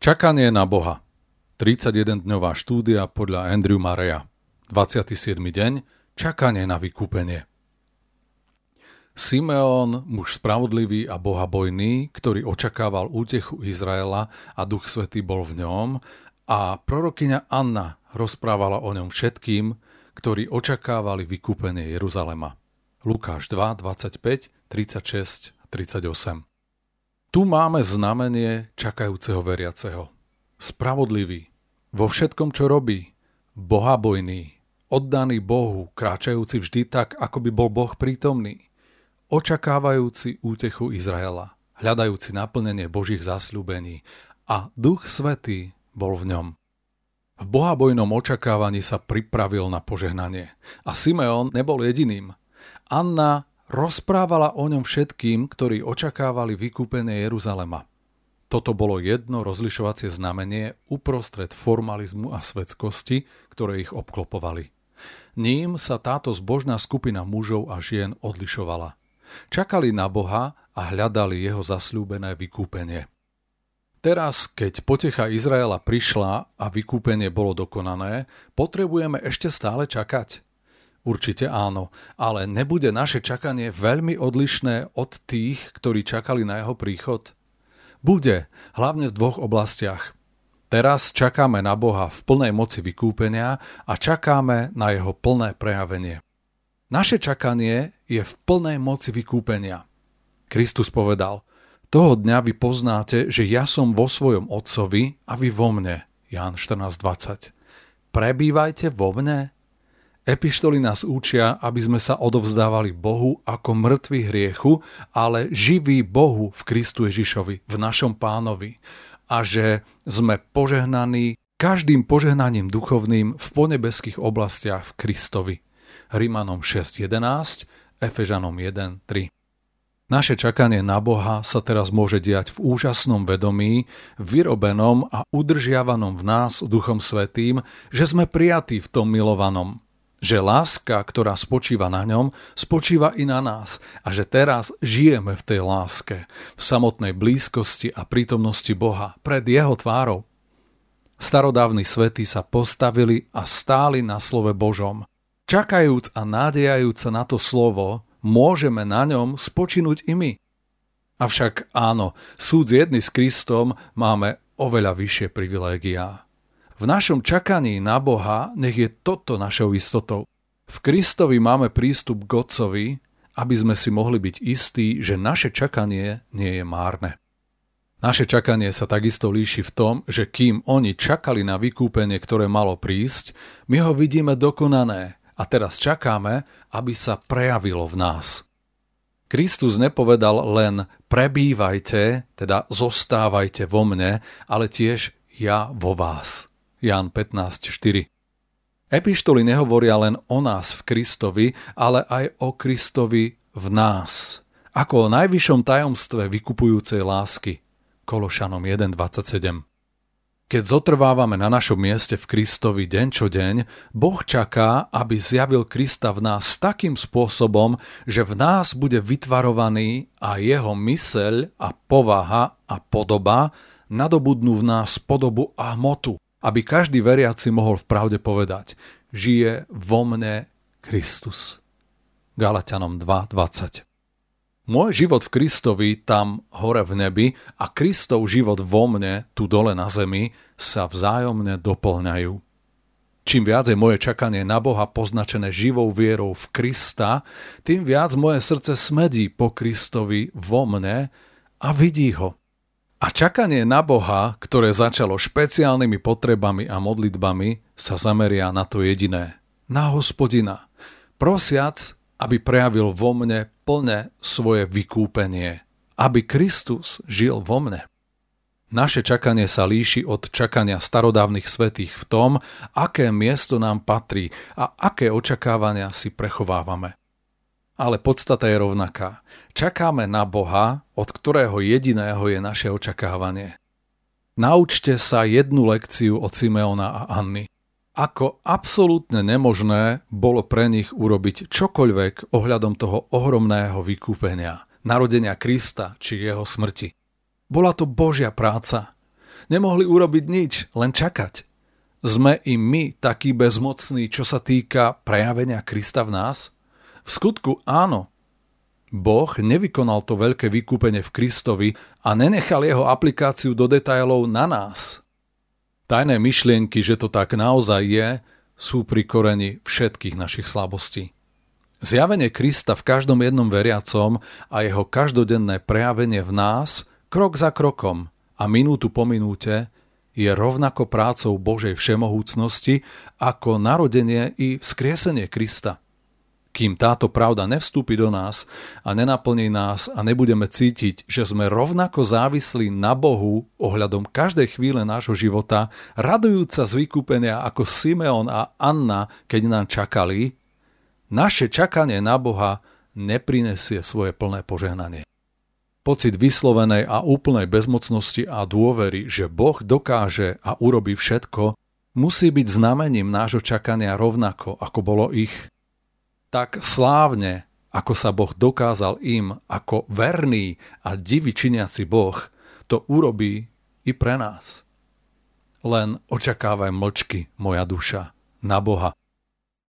Čakanie na Boha. 31-dňová štúdia podľa Andrew Murraya. 27. deň. Čakanie na vykúpenie. Simeon, muž spravodlivý a bohabojný, ktorý očakával útechu Izraela a Duch Svätý bol v ňom, a prorokyňa Anna rozprávala o ňom všetkým, ktorí očakávali vykúpenie Jeruzalema. Lukáš 2, 25, 36, 38. Tu máme znamenie čakajúceho veriaceho. Spravodlivý, vo všetkom, čo robí, bohabojný, oddaný Bohu, kráčajúci vždy tak, ako by bol Boh prítomný, očakávajúci útechu Izraela, hľadajúci naplnenie Božích zasľúbení, a Duch Svätý bol v ňom. V bohabojnom očakávaní sa pripravil na požehnanie. A Simeon nebol jediným. Anna rozprávala o ňom všetkým, ktorí očakávali vykúpenie Jeruzalema. Toto bolo jedno rozlišovacie znamenie uprostred formalizmu a svetskosti, ktoré ich obklopovali. Ním sa táto zbožná skupina mužov a žien odlišovala. Čakali na Boha a hľadali jeho zasľúbené vykúpenie. Teraz, keď potecha Izraela prišla a vykúpenie bolo dokonané, potrebujeme ešte stále čakať? Určite áno, ale nebude naše čakanie veľmi odlišné od tých, ktorí čakali na jeho príchod? Bude, hlavne v dvoch oblastiach. Teraz čakáme na Boha v plnej moci vykúpenia a čakáme na jeho plné prejavenie. Naše čakanie je v plnej moci vykúpenia. Kristus povedal: toho dňa vy poznáte, že ja som vo svojom Otcovi a vy vo mne. Ján 14:20. Prebývajte vo mne. Epištoly nás učia, aby sme sa odovzdávali Bohu ako mŕtvi hriechu, ale živí Bohu v Kristu Ježišovi, v našom Pánovi. A že sme požehnaní každým požehnaním duchovným v ponebeských oblastiach v Kristovi. Rimanom 6:11, Efežanom 1:3. Naše čakanie na Boha sa teraz môže diať v úžasnom vedomí, vyrobenom a udržiavanom v nás Duchom Svätým, že sme prijatí v tom milovanom. Že láska, ktorá spočíva na ňom, spočíva i na nás a že teraz žijeme v tej láske, v samotnej blízkosti a prítomnosti Boha pred jeho tvárou. Starodávni svätí sa postavili a stáli na slove Božom. Čakajúc a nádejajúc sa na to slovo, môžeme na ňom spočinúť i my. Avšak áno, súd jedny s Kristom máme oveľa vyššie privilégiá. V našom čakaní na Boha nech je toto našou istotou. V Kristovi máme prístup k Otcovi, aby sme si mohli byť istí, že naše čakanie nie je márne. Naše čakanie sa takisto líši v tom, že kým oni čakali na vykúpenie, ktoré malo prísť, my ho vidíme dokonané a teraz čakáme, aby sa prejavilo v nás. Kristus nepovedal len prebývajte, teda zostávajte vo mne, ale tiež ja vo vás. Ján 15:4. Epištoly nehovoria len o nás v Kristovi, ale aj o Kristovi v nás, ako o najvyššom tajomstve vykupujúcej lásky. Kološanom 1:27. Keď zotrvávame na našom mieste v Kristovi deň čo deň, Boh čaká, aby zjavil Krista v nás takým spôsobom, že v nás bude vytvarovaný a jeho myseľ a povaha a podoba nadobudnú v nás podobu a hmotu, aby každý veriaci mohol v pravde povedať: žije vo mne Kristus. Galatianom 2:20. Môj život v Kristovi tam hore v nebi a Kristov život vo mne tu dole na zemi sa vzájomne doplňajú. Čím viac je moje čakanie na Boha poznačené živou vierou v Krista, tým viac moje srdce smedí po Kristovi vo mne a vidí ho. A čakanie na Boha, ktoré začalo špeciálnymi potrebami a modlitbami, sa zameria na to jediné, na Hospodina, prosiac, aby prejavil vo mne plne svoje vykúpenie, aby Kristus žil vo mne. Naše čakanie sa líši od čakania starodávnych svätých v tom, aké miesto nám patrí a aké očakávania si prechovávame. Ale podstata je rovnaká. Čakáme na Boha, od ktorého jediného je naše očakávanie. Naučte sa jednu lekciu od Simeona a Anny. Ako absolútne nemožné bolo pre nich urobiť čokoľvek ohľadom toho ohromného vykúpenia, narodenia Krista či jeho smrti. Bola to Božia práca. Nemohli urobiť nič, len čakať. Sme i my takí bezmocní, čo sa týka prejavenia Krista v nás? V skutku áno. Boh nevykonal to veľké vykúpenie v Kristovi a nenechal jeho aplikáciu do detailov na nás. Tajné myšlienky, že to tak naozaj je, sú pri koreni všetkých našich slabostí. Zjavenie Krista v každom jednom veriacom a jeho každodenné prejavenie v nás, krok za krokom a minútu po minúte, je rovnako prácou Božej všemohúcnosti ako narodenie i vzkriesenie Krista. Kým táto pravda nevstúpi do nás a nenaplní nás a nebudeme cítiť, že sme rovnako závislí na Bohu ohľadom každej chvíle nášho života, radujúca z vykúpenia ako Simeon a Anna, keď nám čakali, naše čakanie na Boha neprinesie svoje plné požehnanie. Pocit vyslovenej a úplnej bezmocnosti a dôvery, že Boh dokáže a urobí všetko, musí byť znamením nášho čakania rovnako, ako bolo ich. Tak slávne, ako sa Boh dokázal im ako verný a divy činiaci Boh, to urobí i pre nás. Len očakávaj mlčky, moja duša, na Boha.